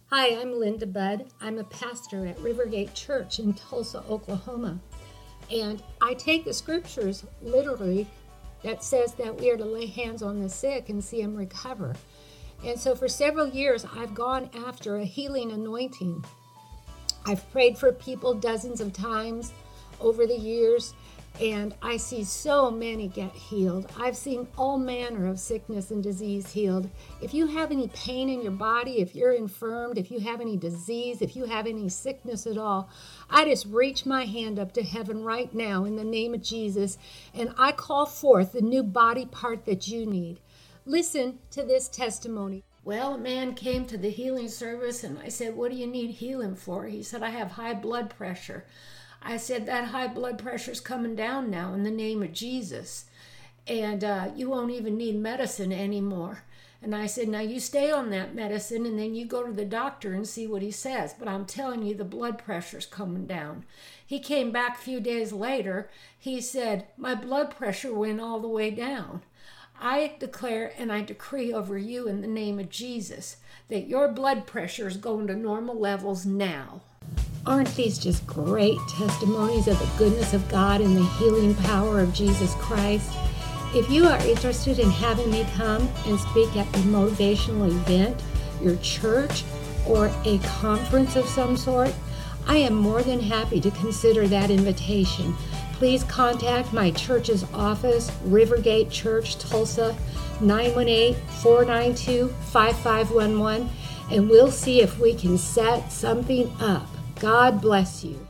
Hi, I'm Linda Budd. I'm a pastor at Rivergate Church in Tulsa, Oklahoma. And I take the scriptures literally that says that we are to lay hands on the sick and see them recover. And so for several years, I've gone after a healing anointing. I've prayed for people dozens of times over the years, and I see so many get healed. I've seen all manner of sickness and disease healed. If you have any pain in your body, if you're infirmed, if you have any disease, if you have any sickness at all, I just reach my hand up to heaven right now in the name of Jesus, and I call forth the new body part that you need. Listen to this testimony. Well, a man came to the healing service, and I said, "What do you need healing for?" He said, "I have high blood pressure." I said, "That high blood pressure's coming down now in the name of Jesus. And you won't even need medicine anymore." And I said, "Now you stay on that medicine and then you go to the doctor and see what he says. But I'm telling you, the blood pressure's coming down." He came back a few days later. He said, "My blood pressure went all the way down." I declare and I decree over you in the name of Jesus that your blood pressure is going to normal levels now. Aren't these just great testimonies of the goodness of God and the healing power of Jesus Christ? If you are interested in having me come and speak at a motivational event, your church, or a conference of some sort, I am more than happy to consider that invitation. Please contact my church's office, Rivergate Church, Tulsa, 918-492-5511, and we'll see if we can set something up. God bless you.